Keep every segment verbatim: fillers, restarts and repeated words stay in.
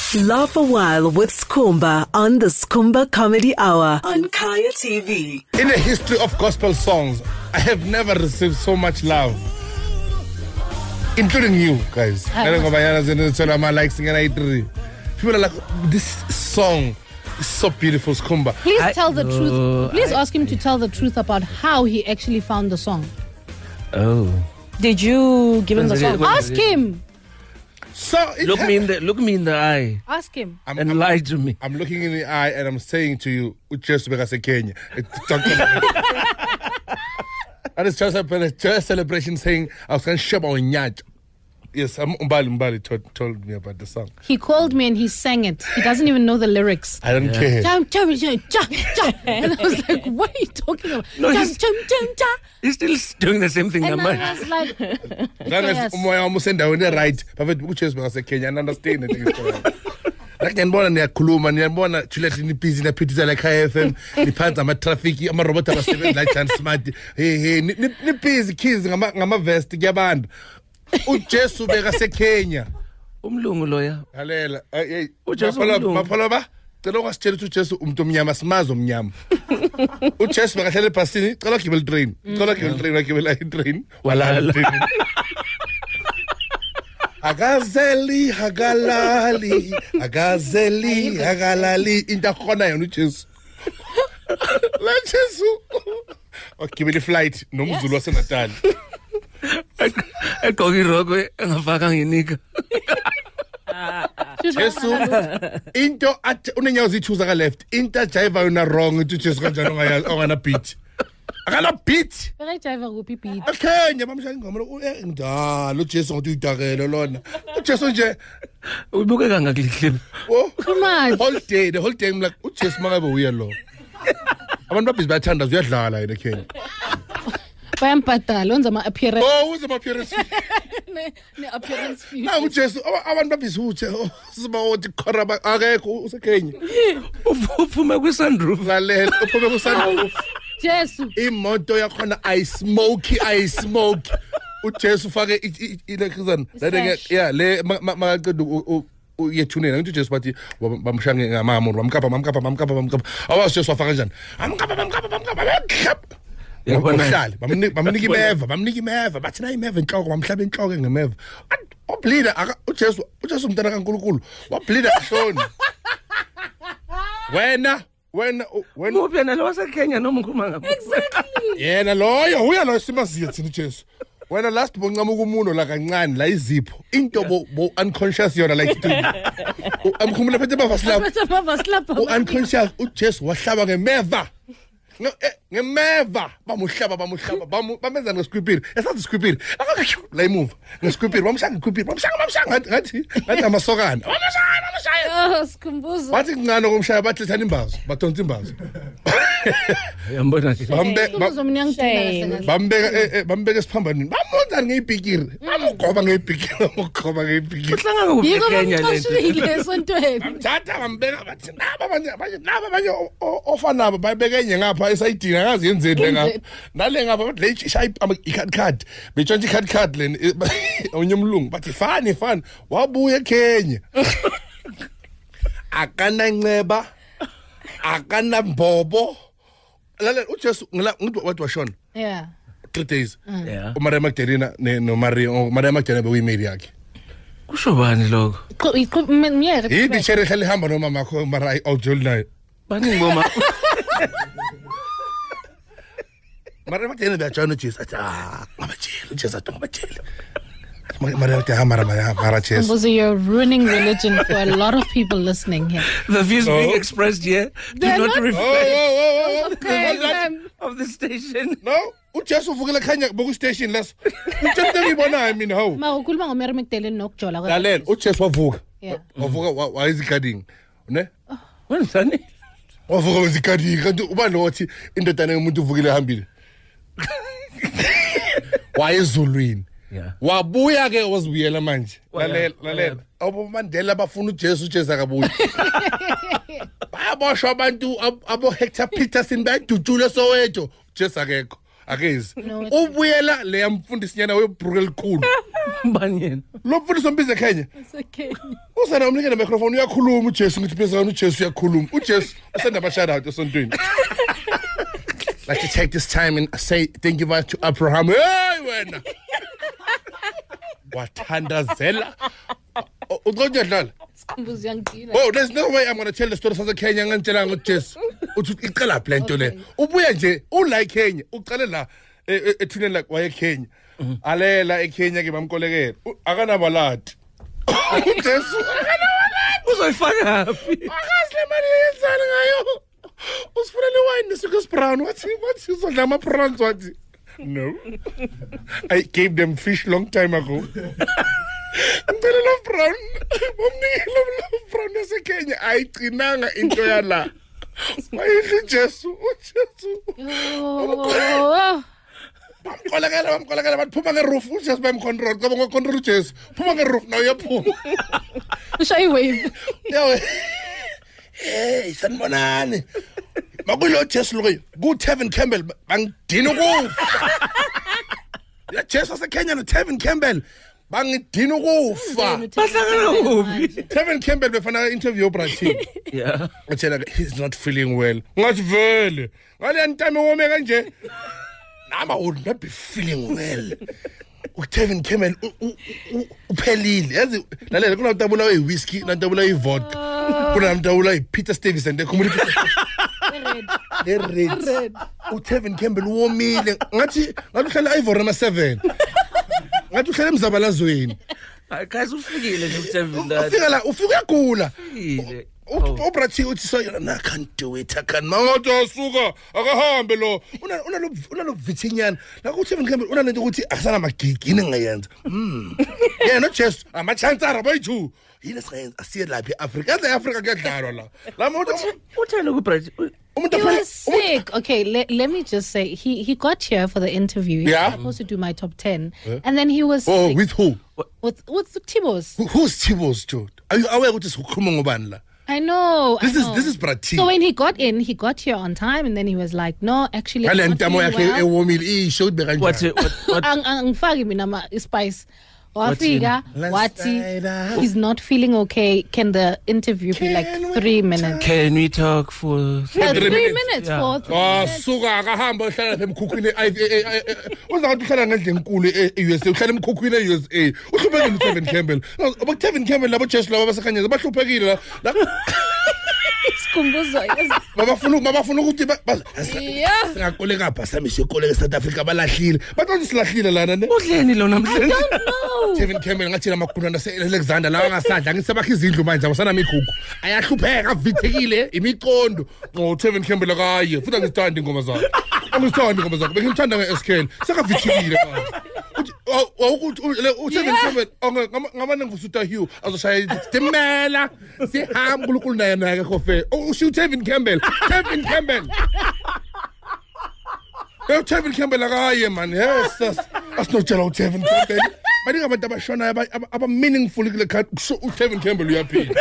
Laugh a while with Skhumba on the Skhumba Comedy Hour on Kaya T V. In the history of gospel songs, I have never received so much love, including you guys. People are like, this song is so beautiful, Skhumba. Please I, tell the no, truth. Please I, ask him to tell the truth about how he actually found the song. Oh. Did you give him the song? Ask him. So it Look ha- me in the look me in the eye Ask him. I'm, and I'm, lie to me. I'm looking in the eye and I'm saying to you, just because Kenya. And it's just a just celebration saying I was going to shop on Nyaj. Yes, I'm Umbali Umbali told, told me about the song. He called me and he sang it. He doesn't even know the lyrics. I don't Yeah. care. Jump, jump, jump, jump, jump. And I was like, what are you talking about? No, jump, he's- jump, jump, jump. He's still doing the same thing. And am I I? was like, That yes. is umoya almost send down the right. But which is because Kenya and understand it. Like niyabona niyakhuluma niyabona Juliet ni busy na phithisa la K F M niphanza ama traffic ama robot abasebenza la Jan Smart hey hey ni ni busy kids ngama ngama vest kuyabantu uJesu beka seKenya Umlungu loya. lalela hey uJesu maphala umlungu. maphala ba cela ungasitshela ukuthi uJesu umuntu omnyama simazi omnyama uJesu bekahlala ebhasini cela gibel train cela gibel train wakibela train Walala. Agazeli hagalali agazeli hagalali into khona yona uJesu la Jesu okugibela iflight nomzulu waseNatal Egqoka iroko engafaka nginika. Jesu into athi unenyawo zithuza ka left into driver yona wrong into uJesu kanjani ongayazi ongana beat akala beat Berejiva kuphi beat. Kenya bamshaya ingoma ngidala uJesu ngothi uyidakela lona uJesu nje Ubukeka ngakulihle. oh Too much. whole day the whole day I'm like uJesu mangabe uya lo abantu babhizi bayathanda uyadlala yena Kenya Bayampatala, wenza ama-appearance. oh uze appearance Ne-appearance fee. na uJesu abantu babhizi uthe siba uthi khoraba akekho useKenya Uphuma kwi sunroof. lalela uphume ku sunroof Jesu. imoto yakhona I smoke I smoke uJesu ufake ilekizana Fresh. yeah le makaqeda uyethunela ngithi uJesu bathi bamshange ngamama bamkapha bamkapha bamkapha bamkapha awajesu wafaka kanjani bamkapha bamkapha bamkapha Yabona. Bahlali bamnika bamnika imeva bamnika imeva bathi na imeva enhloko bamhlaba enhloko ngemeva obleeder uJesu uJesu umntana kaNkulunkulu wableeder ehloni wena wena wena Muphi yena lo waseKenya noma ngikhuluma ngapha. yena loyo uya lo simaziyo thina uJesu wena last boncama ukumuno la kancane la izipho into bo bo unconscious yona like amkhumula phethe bavasilapha Bese babaslapha. unconscious uJesu wahlaba ngemeva ngemeva bamuhlaba bamuhlaba bamenza ngescripture esathi scripture la imove ngescripture bamshanga ngescripture bamshanga bamshanga ngathi ngathi amasokana bamshanga bamshaya Oh, Skhumbuzo. bathi ngcane kumshaya bathi lethana imbazo bathonsa imbazo Yambona ke. bambe Skhumbuzo mina ngidina kahle. bambeka bambeka esiphambanini bamonza ngeyibhikiri bamugoba ngeyibhikiri bamugoba ngeyibhikiri Uhlanga kuphi Yiko eKenya lento? bamxoshile esontweni. bamthatha bambeka bathi naba abanye abanye naba abanye ofanabo bayibeka enye ngapha esayidina ngazi yenzeni le ngapha nale ngapha bathi le ishaya i-card card betshontsha i-card card leni onye umlungu bathi fani fani wabuya eKenya akananceba akanambobo lalela uJesu ngila ngithi wathi washona Yeah. three days Yeah. uMaria Magdalena no Maria Maria Magdalena bekuyimeli yakhe Kusho bani lokho? Mnyere. yithi chere hlale hamba nomama wakho mara awujoli naye Bani ngoma. Maria Magdalena beyajona uJesu athi ah ngabajeli uJesu athi ngabajeli Maria Magdalena mara mara mara Jesu Skhumbuzo, you're ruining religion for a lot of people listening here. The views being Oh. expressed here do They're not not- oh reflect oh oh Okay, of the station. no uJesu uvukela khanya boku station leso uJesu ngibonayo mina hawu Ma ukhuluma ngoMary Magdalene nokujola kwa. lalela uJesu wavuka Yeah. wavuka wayizigading ne Wenzani? wavuka wezigading kanti ubani lo wathi indodana yomuntu uvukile ehambile wayezulwini Yeah. wabuya ke wazibuyela manje Waya- lalela lalela abomandela bafuna uJesu uJesu akabuyi bayaboshwa abantu ab- abo Hector Peterson bayadutshula Soweto Jesu akekho akezi No, it's- ubuyela le yamfundisinyana webruke elikhulu Mbani yena? Lo mfundisi mbize Kenya. Okay. Usana umnikele microphone uyakhuluma uJesu ngithi phezulu uJesu uyakhuluma. uJesu usenda ba shout out esontweni. Like to take this time and say thank you much to Abraham. Hey wena. Wathandazela. Uqonde dlala. Sikhumbuzo yangidila. Oh, there's no way I'm going to tell the story of Kenya ngantshela ngoJesu. Uthi iqala plan into le. Ubuya nje ulike Kenya, uqale la ethuneni like waye Kenya. Alela eKenya ke bamkolekela. Akanabalati. uJesu akanabalati. Uzoyifaka phi? Akasile mali yenzana ngayo. Usifuna wine nesuka brown. What's what's uzodla ama prawns wathi? No. I gave them fish long time ago. Ngicela lo brown. Umnikelo lo brown yaseKenya ayigcinanga into yala. Wayidla uJesu, uJesu. Oh. Bamkolekela bamkolekela baphuma ngeroof uJesu bamcontrol ngoba ngocontrol uJesu. Phuma ngeroof nawe uyaphuma. Shy wave. Yawe. Hey, sanibonani. Makulo Jesu lo ku Tevin Campbell bangidina ukufa. Ya Jesu waseKenya no Tevin Campbell bangidina ukufa. Bahlangana kuphi? Tevin Campbell befana interview uBratin. Yeah. Utshela he's not feeling well. Ngathi vele. Ngale ntame wome kanje. Nama would not be feeling well. uTevin Campbell uphelile. Yazi lalela kuna utabula we whiskey, na utabula we vodka. Kuna utabula we Peter Stuyvesant de community. The red. uTevin Campbell womile. Ngathi ngathi uhlala Ivory number seven. Ngathi uhlala emzabalazweni. Akazi ufikile nje uTevin la. Ufika la ufika uyagula. Ufikile. uBrathi uthi so I can't do it. I can't. Mangathi asuka akahambe lo. Una una lo una lo vithinyana. La uTevin Campbell una lento ukuthi akusana magigi nengayenza. Mm. Yeah, not just ama chance ara boyithu. Yini senze asiye lapha eAfrica. Yazi eAfrica kuyadlalwa la. La muntu Uthela kuBrathi. He was sick. Okay, let, let me just say, he, he got here for the interview. He Yeah. was supposed to do my top ten. Yeah. And then he was Oh, sick. with who? With, with the Tibos. Who who's Tibos, Jude? Are you aware what is ukhuluma ngobani la? I know. This I is know. this is Brathi. So when he got in, he got here on time, and then he was like, "No, actually, I'm Ngale not ntamo feeling yakhe well." ewomile ishowed be What kanjani? what what Ang- ang- angifaki mina ama spice. What's Wafika, Let's wati, find out. he's not feeling okay. Can the interview be like Can we three minutes? can we talk for Yeah, three three minutes? minutes Yeah. for three Ah, minutes. suka akahamba uhlala lapha emkhukhwini uzathi uhlala ngendle enkulu e-U S A uhlala emkhukhwini e-U S A uhluphekile uTevin Campbell uTevin Campbell labo Jesu labo basekhanyeza bahluphekile la Sikhumbuzo, yes. babafuna babafuna ukuthi Yeah. singakoleka phasamishe ikoleka eSouth Africa balahlile bathi silahlile lana ne udleni lo namhlanje? Don't know. Tevin Campbell ngathi lamakhulwana ase-Alexander lawa ngasadla ngisebakha izindlu manje abasana mikhukhu ayahlupheka avithekile imiqondo ngo Tevin Campbell akaye futhi angithandi ingoma zakhe angithandi ingoma zakhe bengimthanda nge-S K L sekavithekile manje uthi awukuthi uTevin Campbell ngamane ngivusuta Hugh azoshaya istimela sihamba uNkulunkulu naye naye khofe usho uTevin Campbell Tevin Campbell Yo Tevin Campbell akaye man yes asinotshela uTevin Campbell baningi abantu abashonayo aba meaningful kule khathi uTevin Campbell uyaphila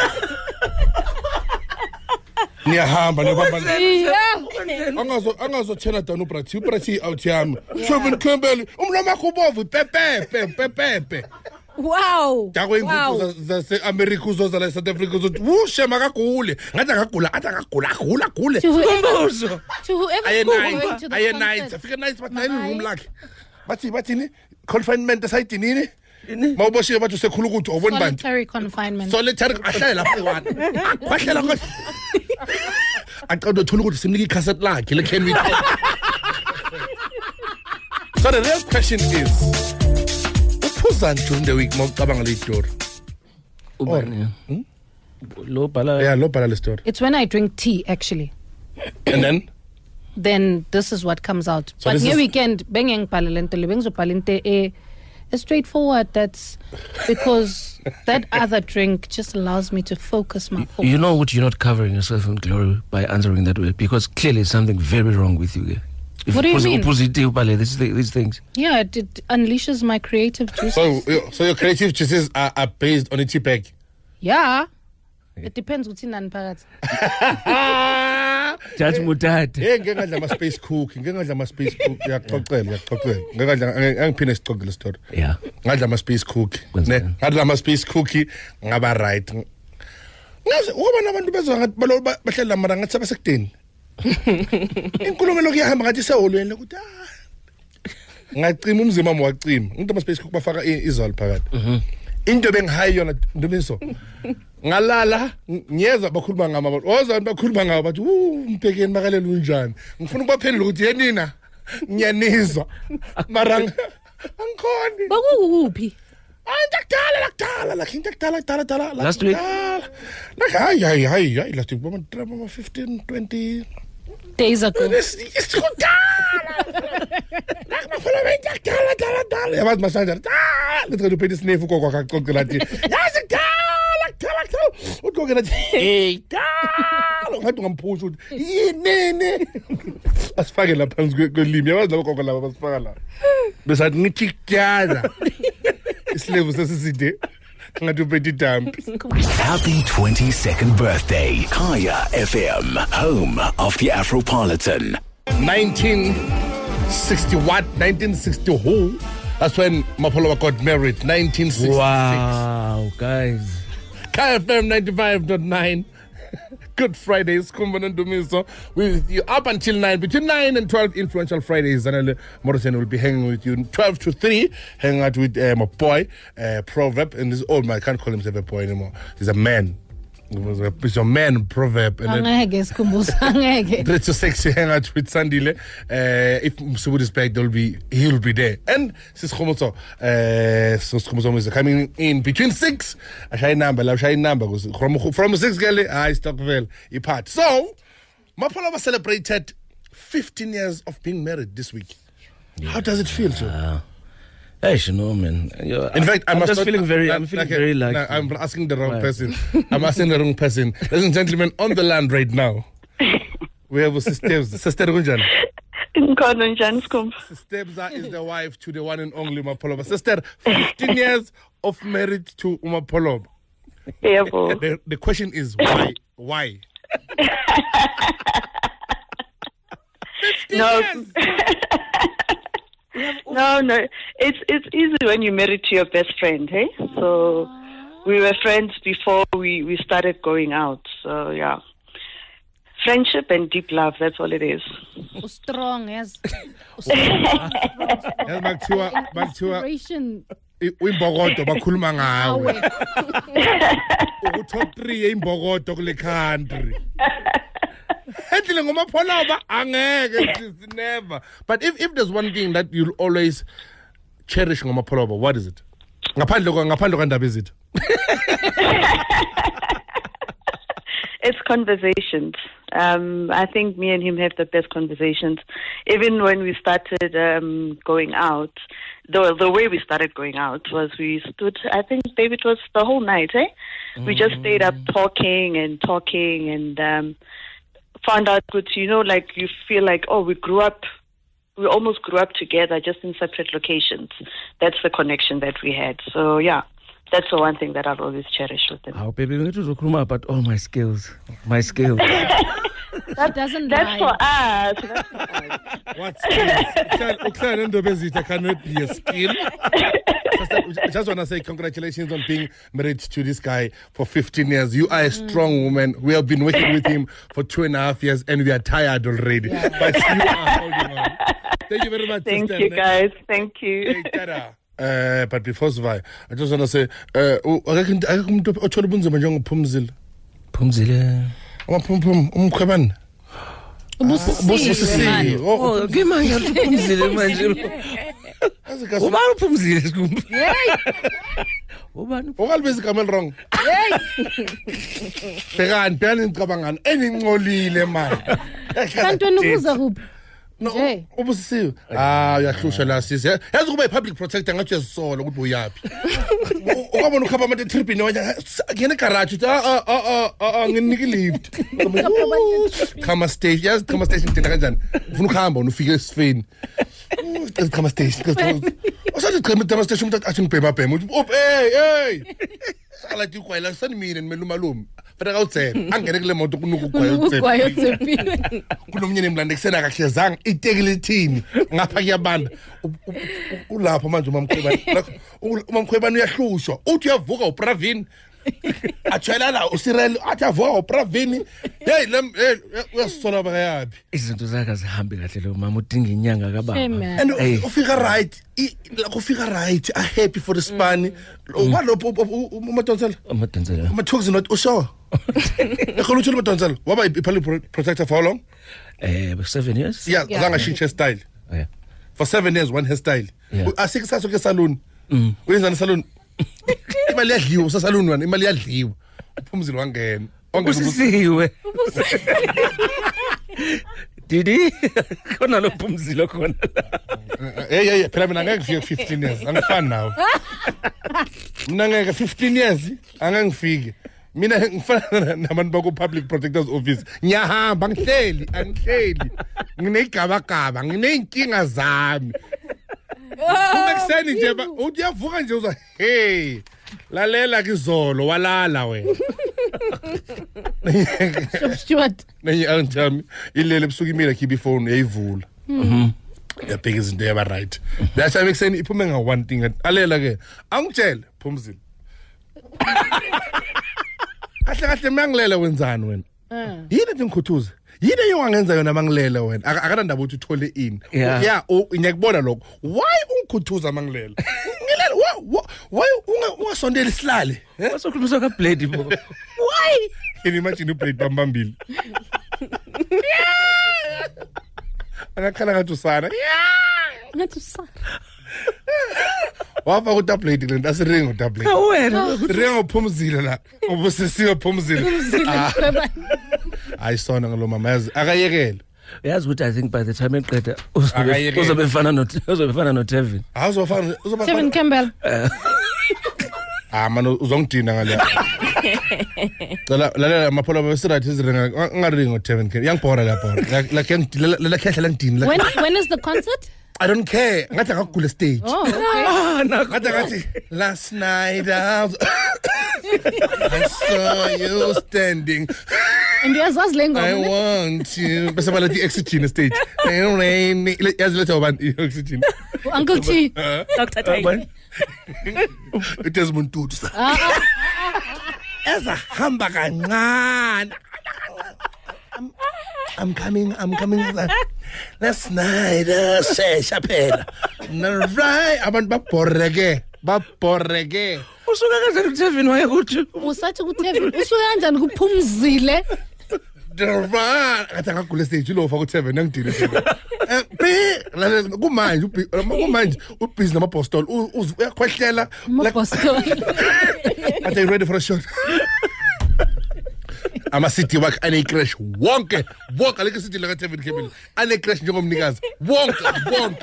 niyahamba nebamba Yeah. angazo angazothela down uBrathi uBrathi out yami Tevin Campbell umlomo wakho ubovu pepepe pepepe Wow. dakwe Wow. ingqondo zase America uzoza la South Africa uzothi wushe makagule ngathi akagula athi akagula agula agule To whoever, Umbuzo. to whoever aye going night to the aye night concert. afika night bathi nine Mabayi. room lakhe bathi bathini confinement site nini mawuboshiye bathi usekhulu ukuthi awuboni bantu Solitary confinement. solitary ahlale lapha ewana kwahlela kodwa aqonda uthola ukuthi simnika icassette lakhe le can we So the real question is uphuza during the week mawucabanga le story Ubani? Lo bhala. yeah lo bhala le story It's when I drink tea, actually. and then Then this is what comes out. So But this near is- weekend, bengeng palente, lebengzo palente eh, it's straightforward. That's because that other drink just allows me to focus my focus. You know what? You're not covering yourself in glory by answering that way because clearly something very wrong with you. If What do you posi- mean? Positive, bale, these, thi- these things. Yeah, it, it unleashes my creative juices. so your- so your creative juices are, are based on a tea bag Yeah. It depends what's in Anparat. Judge Mutati. Hey, ngeke ngadla ama space cookie, ngeke ngadla ama space cookie. Yaxoxela, yaxoxela. Ngeke ngadla angiphinde sixoxe le story. Yeah. Ngadla ama space cookie. Ne, ngadla ama space cookie ngaba right. Ngaze ukuba nabantu bezwa ngathi balo bahlela mara ngathi abasekudeni. Inkulumo lokuyahamba ngathi sewolweni ukuthi ah. Ngacima umzimba wami wacima. Umuntu ama space cookie bafaka izolo phakathi. Mhm. Into bengihayi yona ndomiso. Ngalala ngiyeza bakhuluma ngama ozani bakhuluma ngabo bathi umbhekeni makalela unjani ngifuna ukubaphendula ukuthi yenina ngiyanizwa mara angikhoni bakukuphi andakudala lakudala la into kudala kudala dala last week like hayi hayi hayi hayi last week bama fifteen twenty days ago it's kudala nakufuna bentakudala dala dala yabazi masanja ah let's go pay this nefu kokho akaxoxela thi yazi uthi ngathi hey dalo ngathi ngamphusha uthi yini asifake lapha phansi kwelimi yabazi labo kokho laba basifaka la besathi ngithi kyaza isilevu sesiside ngathi uphethe idampi. Happy twenty-second birthday, Kaya F M, home of the Afropolitan. nineteen sixty what? nineteen sixty who? That's when Mapoloba got married. nineteen sixty-six. Wow, guys. Kaya F M ninety-five point nine. Good Fridays, Kumba and Dumiso, with you up until nine. Between nine and twelve, Influential Fridays. Zanele Morrison will be hanging with you. twelve to three, hanging out with uh, my boy, uh, Proverb. And this old man, I can't call himself a boy anymore. He's a man. It's a man, Proverb. And then it's so sexy, hang out with Sandile. Uh, if Msubu is back, there'll be, he'll be there. And Sis Khomoso, uh, Sis Khomoso is coming in between six. A shy number, a shy number. From, from six, girl, I stop well. He part. So, Mapoloba celebrated fifteen years of being married this week. Yeah. How does it feel, sir? Uh, Hey, you know, man. You're, In fact, I'm just not, feeling very, I'm like, feeling like, very lucky. No, I'm asking the wrong right. person. I'm asking the wrong person. Ladies and gentlemen, on the land right now, we have a sister. Sister Runjan. Sister is the wife to the one and only Umapoloba. Sister, fifteen years of marriage to Umapoloba. Yeah, the, the question is why? Why? No. No, no. It's it's easy when you're married to your best friend, hey? So we were friends before we, we started going out. So yeah. Friendship and deep love, that's all it is. Strong, yes. Inspiration. Imbokodo bakhuluma ngawe. Top three imbokodo kule country. Handling Umapoloba, angeke, never. But if, if there's one thing that you'll always cherish Umapoloba, what is it? Ngaphandle ngaphandle kwandaba is it? It's conversations. Um, I think me and him have the best conversations. Even when we started um, going out, the the way we started going out was we stood, I think maybe it was the whole night, eh? Mm. We just stayed up talking and talking and um, found out good, you know, like you feel like, oh, we grew up, we almost grew up together just in separate locations. That's the connection that we had. So, yeah. That's the one thing that I'll always cherish with him. Oh, baby, we need to talk about all my skills. My skills. That doesn't That's lie. for us. That's for us. What skills? That cannot be a skill. I just want to say congratulations on being married to this guy for fifteen years. You are a strong woman. We have been working with him for two and a half years and we are tired already. Yeah. But you are holding on. Thank you very much. Thank sister. you, guys. Thank you. Hey, tada. Uh, but before Zvai, I just want to say, uh, akekho umuntu othola ubunzima njengophumzile. Phumzile. Amaphumphum umkhwebane. Ubusisiwe. Oh, ke manje uphumzile manje. Ubani uphumzile sikumba? Hey. Ubani? Okalibeza igama wrong. Hey. Bekani phela ngicabangana eningcolile manje. Kanti wena ubuza kuphi? No, ubusisiwe. Ah, uyahlusha la sisi. Yazi kuba ipublic protector ngathi uyazisola ukuthi uyapi. Ukabona ukhamba ama trip ni wanya ngene garage uthi ah ah ah nginike lift. Khama station, yazi khama station thina kanjani? Ufuna ukuhamba ufike esifeni. Khama station. Usathi khama station umuntu athi ngibhema bhema uthi hey hey. Sala ti kwela sani mina nimeluma lumi. fana kawutsela angene kule moto kunuka ugwayo Ugwayo utsepile. kunomnyeni mlande kusena kahle zanga itekilithini ngapha kuyabanda ulapho manje umamkhwebani umamkhwebani uyahlushwa uthi uyavuka upravini atshela la usirel athi avuka upravini hey lem uyasola bakayapi izinto zakhe zihambe kahle lo mama udinga inyanga kababa and ufika right la kufika right a happy for the span walopho umadonsela umadonsela umathokozi not usho ekhona uthi umadonsela waba iphali protector for how long eh seven years yeah zanga shintshe style yeah for seven years one hairstyle asikusaso ke salon wenza ne salon imali yadliwa usasaluni wena imali yadliwa uphumzile wangena ongusisiwe Didi khona lo phumzile khona hey hey phela mina ngeke ngifike fifteen years angifani nawe mina ngeke fifteen years angangifike mina ngifana nabantu bako public protector's office ngiyahamba ngihleli angihleli nginegaba gaba ngineyinkinga zami umekuseni nje uthi yavuka nje uza hey lalela kizolo walala wena Stuart nenye antami ilele ebusuku imile khiba ifone yayivula mhm yabheka izinto yaba right that time ekuseni iphume nga one thing alela ke angitshele phumzile kahle kahle mangilela wenzani wena yini ngikhuthuza yini eyangenza yona mangilela wena akanandaba ukuthi uthole ini yeah ngiyakubona lokho why ungikhuthuza mangilela ngilela why ungasondela isilale wasokhuluma ka blade bo why can you imagine ublade bambambili akakhala ngathi usana ngathi usana wafa ku tablet lento asiringo tablet wena ringo phumzile la ubusisiwe phumzile ayisona ngalo mama yazi akayekela yazi ukuthi I think by the time eqeda uzobe fana no uzobe fana no Tevin awuzofana uzoba Tevin Campbell ah mano uzongidina ngale la la amaphola besirathi iziringa ngaringo Tevin Campbell yangibhora lapha la la khehla langidini when when is the concert I don't care. Ngathi ngagula stage. Oh, okay. Ah, ngathi ngathi last night I, was I saw you standing. And yazazi le ngoma. I want you. Bese bala di oxygen stage. Rain. Yazi lethe ubani oxygen. Uncle T. Doctor Tay. It is Muntutu. Eza hamba kancane. I'm, I'm coming, I'm coming. Last night, uh, say, Chapela. Right, abantu baboreke, baboreke. Usuka kanjani kuTevin waye kuthi? Usathi kuTevin, usuka kanjani kuphumzile? Dra, ngathi ngagula stage lo fa kuTevin ngidile sebe. Eh, be, kumanje, kumanje ubhizi namapostol uyakhwehlela. Amapostol. Are they ready for a shot? Ama city work ane crash wonke wonke alike city la Tevin Campbell ane crash njengomnikazi wonke wonke.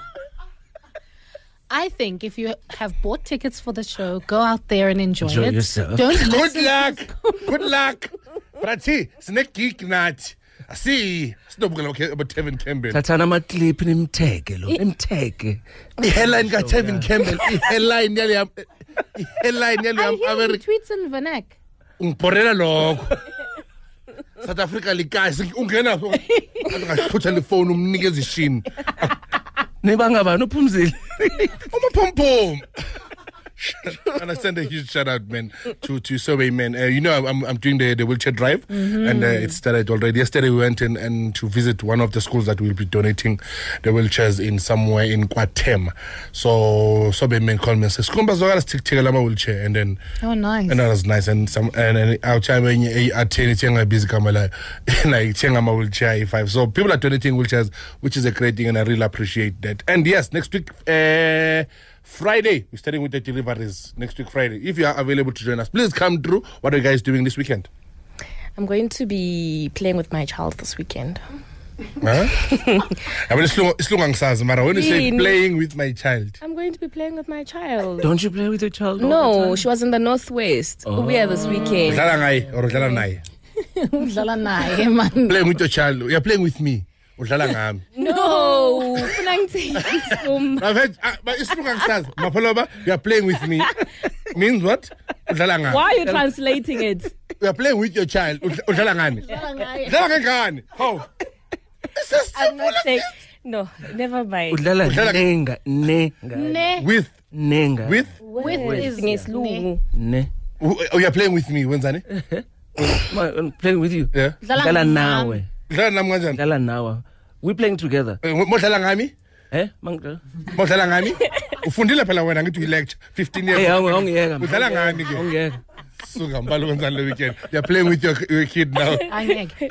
I think if you have bought tickets for the show, go out there and enjoy, enjoy it. Yourself. Don't Good listen. luck. Good luck. Brathi, sine gig nathi. Asi, sinobukela about Tevin Campbell. Thathana ama clip nimtheke lo, nimtheke. I headline ka Tevin Campbell, I headline yale I headline yale I hear he America. tweets in vernac. Ngibhorela lokho. South Africa likazi ungena ngashutha le phone umnikeza ishini. Nebangabani uphumzile. Umaphompom. And I send a huge shout out, man, to to Survey Man. Uh, you know, I'm I'm doing the, the wheelchair drive, mm-hmm. and uh, it started already. Yesterday we went in and to visit one of the schools that will be donating the wheelchairs in somewhere in Kwatem. So Survey Man called me and said, "Skumba zogala stick take my wheelchair," and then oh nice, and that was nice. And some and and our time when you attend it, busy kamala, like chenga my wheelchair E five. So people are donating wheelchairs, which is a great thing, and I really appreciate that. And yes, next week. Uh, Friday, we're starting with the deliveries next week Friday. If you are available to join us, please come through. What are you guys doing this weekend? I'm going to be playing with my child this weekend. Huh? I mean, it's long, it's long anxiety, Mara. When you say playing with my child, I'm going to be playing with my child. Don't you play with your child? No, she was in the Northwest. Oh. We are this weekend. Udlala ngai or udlala naye? Udlala naye man. Playing with your child. You're playing with me. Udlala ngami. No, I've heard, uh, but it's long anxiety. Mapoloba, you're playing with me. Means what? Udlala ngami. Why are you translating it? you are playing with your child. Udlala ngani? Udlala ngani? How? I'm not saying no, never mind. Udlala Udlala- nenga nenga Ne. With nenga with With is ngesilungu. ne. oh, you are playing with me. Wenzani? Ma- I'm playing with you. Yeah. Udlala nawe. Udlala nami kanjani? Udlala nawe. We're playing together. Eh, Modlala ngami? Eh? Mangidlala. Modlala ngami? Ufundile phela wena ngithi uyi-lecture fifteen years. Hey, awungiyeka. Udlala ngami ke? Awungiyeka. Suka mbalo wenzani le weekend. You are playing with your, your kid now. Angeke.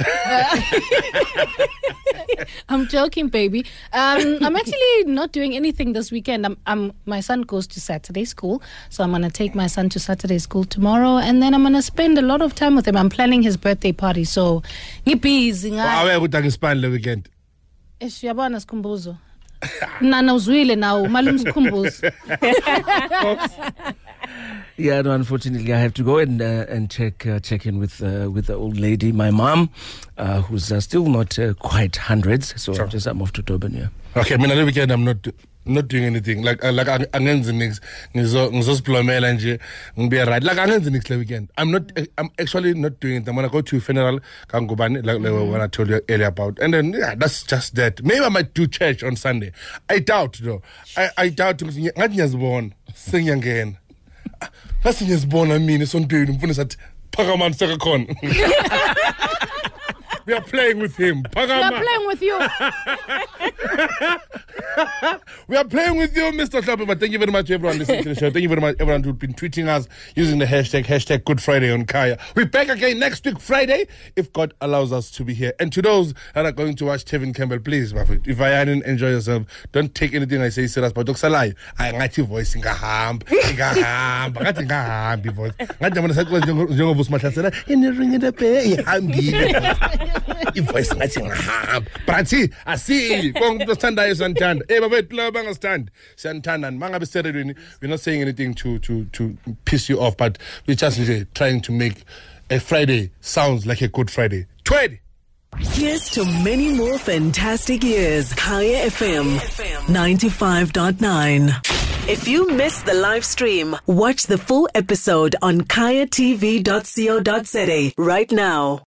I'm joking, baby. Um, I'm actually not doing anything this weekend. I'm, I'm, my son goes to Saturday school, so I'm going to take my son to Saturday school tomorrow, and then I'm going to spend a lot of time with him. I'm planning his birthday party, so ngibhizi nga. Awe ukuthi angispani le weekend. Eish, uyabona sikhumbuzo. Nana uzwile nawo, malum sikhumbuzo. Yeah, no, unfortunately, I have to go and uh, and check uh, check in with uh, with the old lady, my mom, uh, who's uh, still not uh, quite hundreds. So Sure. just I'm off to Durban. Yeah. Okay, mina le weekend I'm not not doing anything. Like uh, like ang- angenzi nix ngizo ngizosiplomela nje ngibe right. Like angenzi nix le weekend. I'm not uh, I'm actually not doing it. I'm gonna go to a funeral kangubani like, like what I told you earlier about. And then yeah, that's just that. Maybe I might do church on Sunday. I doubt though. I I doubt ngathi ngiyazibona sengiyangena. Ngathi ngiyazibona mina esontweni mfuna sathi phakamani sekakhona. We are playing with him. Phakama. I'm playing with you. We are playing with you, Mister Hlaphe. But thank you very much, everyone listening to the show. Thank you very much, everyone who's been tweeting us using the hashtag, hashtag Good Friday on Kaya. We're back again next week, Friday, if God allows us to be here. And to those that are going to watch Tevin Campbell, please, Buffett, if I didn't enjoy yourself, don't take anything I say serious. But Doksalai, I got your voice in Gaham, in Gaham, I got in Gaham, voice. I don't want to say, Young of Smart said, in the ring of the pay, I'm your voice in Gaham. But I see, I see, Kong the stand is untanned. Eh, but love bang stand. Santan and Manga Besterity. We're not saying anything to, to, to piss you off, but we're just uh, trying to make a Friday sounds like a good Friday. twenty Here's to many more fantastic years. Kaya F M ninety-five point nine. If you missed the live stream, watch the full episode on kaya t v dot co dot za right now.